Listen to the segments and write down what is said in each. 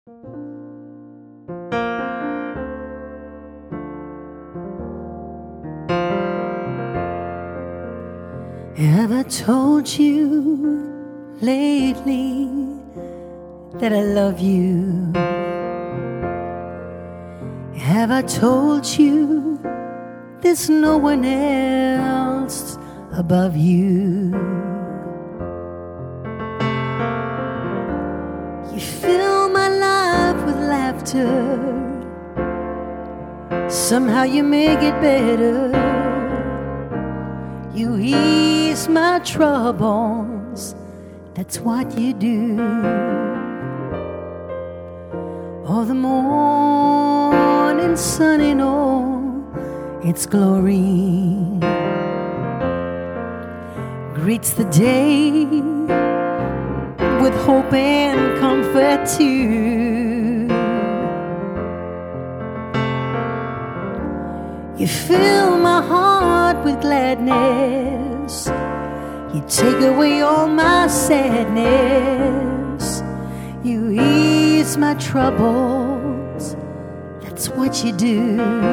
Have I told you lately that I love you? Have I told you there's no one else above you? You fill my life with laughter, somehow you make it better. You ease my troubles, that's what you do. Oh, the morning sun in all its glory greets the day with hope and comfort too. You fill my heart with gladness, you take away all my sadness, you ease my troubles, that's what you do.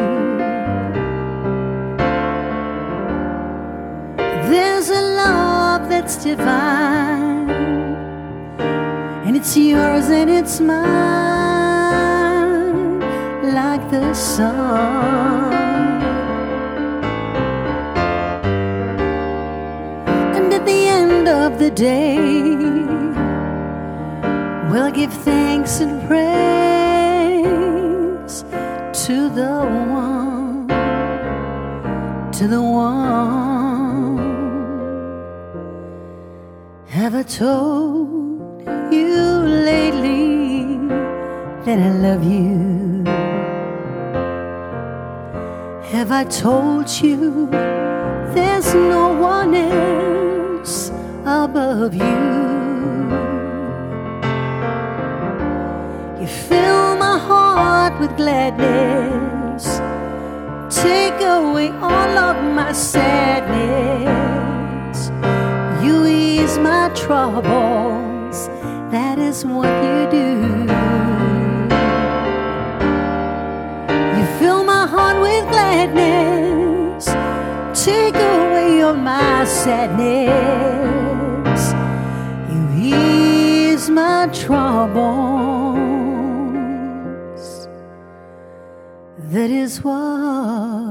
There's a love that's divine, and it's yours and it's mine, like the sun. And at the end of the day, we'll give thanks and praise to the one, to the one. Have I told you lately that I love you? Have I told you there's no one else above you? You fill my heart with gladness, take away all of my sadness, you ease my troubles, that is what you do. You fill my heart with gladness, take away all my sadness, you ease my troubles, that is what